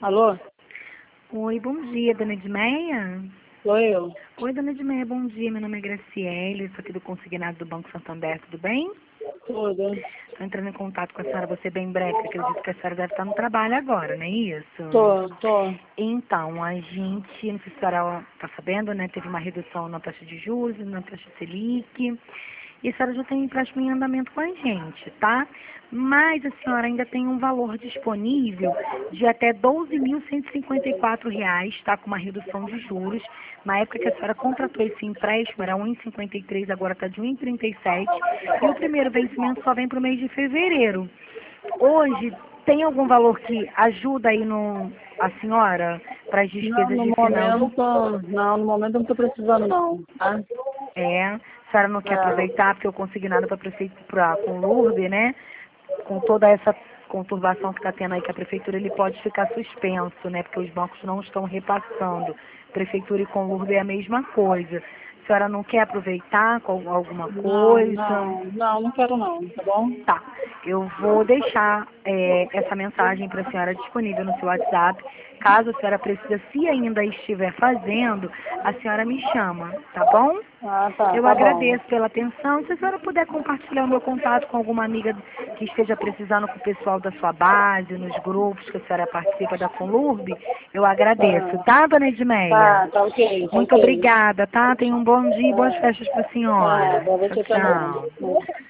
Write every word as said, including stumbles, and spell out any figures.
Alô? Oi, bom dia, dona Edmeia. Sou eu. Oi, dona Edmeia, bom dia. Meu nome é Graciele, sou aqui do consignado do Banco Santander, tudo bem? Tudo. Estou entrando em contato com a senhora, você bem breve, acredito que a senhora deve estar no trabalho agora, não é isso? Tô, tô. Então, a gente, não sei se a senhora está sabendo, né, teve uma redução na taxa de juros, na taxa Selic, e a senhora já tem empréstimo em andamento com a gente, tá? Mas a senhora ainda tem um valor disponível de até doze mil cento e cinquenta e quatro reais, tá? Com uma redução de juros. Na época que a senhora contratou esse empréstimo, era um vírgula cinquenta e três, agora está de um vírgula trinta e sete. E o primeiro vencimento só vem para o mês de fevereiro. Hoje, tem algum valor que ajuda aí no, a senhora para as Não, despesas no de finanças? momento, não, no momento eu não tô precisando não, tá? É, a senhora não quer É. aproveitar porque eu consegui nada para prefeito pra, com o Lourdes, né? Com toda essa conturbação que está tendo aí que a prefeitura, ele pode ficar suspenso, né? Porque os bancos não estão repassando. Prefeitura e com Lourdes é a mesma coisa. A senhora não quer aproveitar com alguma Não, coisa? não, não, não quero não, tá bom? Tá, eu vou deixar é, essa mensagem para a senhora disponível no seu WhatsApp. Caso a senhora precise, se ainda estiver fazendo, a senhora me chama, tá bom? Ah, tá, Eu tá bom. agradeço pela atenção. Se a senhora puder compartilhar o meu contato com alguma amiga que esteja precisando, com o pessoal da sua base, nos grupos que a senhora participa da Conlurb, eu agradeço, Tá, tá, dona Edmeia? tá, tá ok, tá Muito ok. obrigada, tá? Tenha um bom dia e boas Tá, festas para a tá, senhora. pra Tchau, você tchau. também.